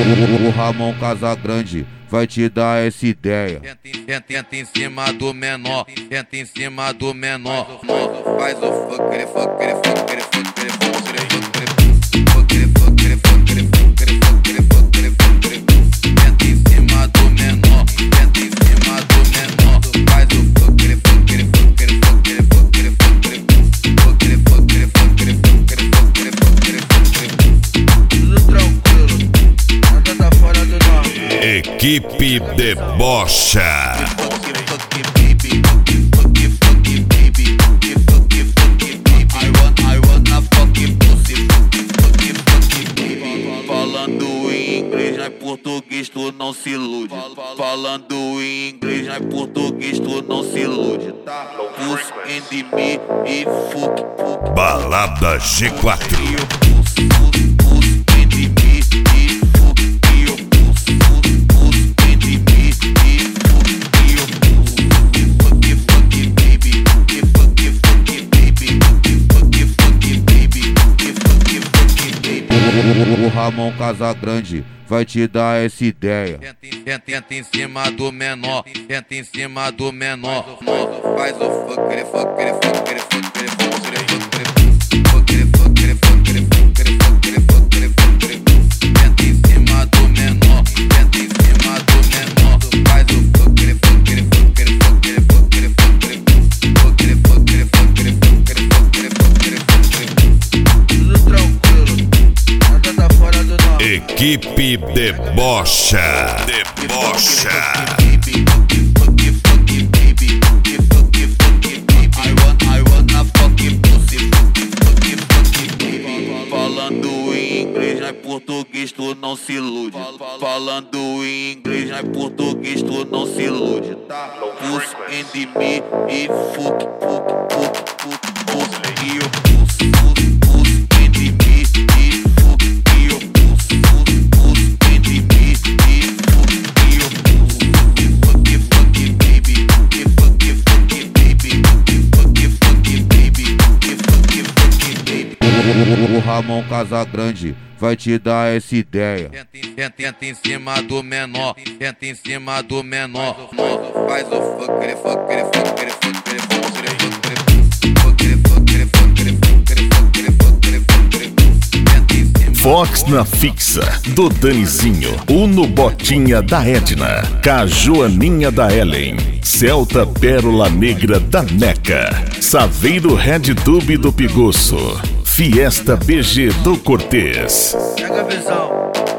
O Ramon Casagrande vai te dar essa ideia. Tenta em cima do menor, tenta em cima do menor. Faz o fucker, fucker, fucker, fucker, fucker, tenta em cima do menor, tenta em cima do menor. Faz o fucker, fucker, fucker, fucker, fucker, fucker, fucker, fucker, fucker, fucker. Tudo tranquilo, nada tá fora do normal. Equipe Debocha. Falando em inglês, não é português, tu não se ilude. Falando em inglês, não é português, tu não se ilude. Puss and me e fuck. Balada G4. O Ramon Casagrande vai te dar essa ideia. Tenta em cima do menor, tenta em cima do menor. Faz o fucker, fucker, fucker, fucker, fucker, fucker, fucker, fucker, fucker, fucker, fucker, fucker. Tenta em cima do menor, tenta em cima do menor. Faz o fucker, fucker, fucker, fucker, fucker, fucker, fucker, fucker, fucker, fucker, fucker, fucker. Tudo tranquilo, nada tá fora do normal. Equipe Debocha. Debocha. Falando em inglês, não é português, tu não se ilude. Falando em inglês, não é português, tu não se ilude. Puss and me e fuck, fuck, fuck, fuck, fuck. E eu puss and me e fuck. E eu puss and me e fuck. E eu fuck, fuck, baby. E fuck, fuck, baby. E fuck, fuck, baby. E fuck, fuck, baby. O Ramon Casagrande vai te dar essa ideia. Tenta em cima do menor, tenta em cima do menor. Faz o fucker, fucker, fucker, fucker, fucker, fucker, fucker, fucker, fucker, fucker, fucker, fucker. Fox na fixa do Danizinho, Uno Botinha da Edna, Cajuaninha da Ellen, Celta Pérola Negra da Neca, Saveiro Red Tube do Pigoço, Fiesta BG do Cortez. Pega a visão.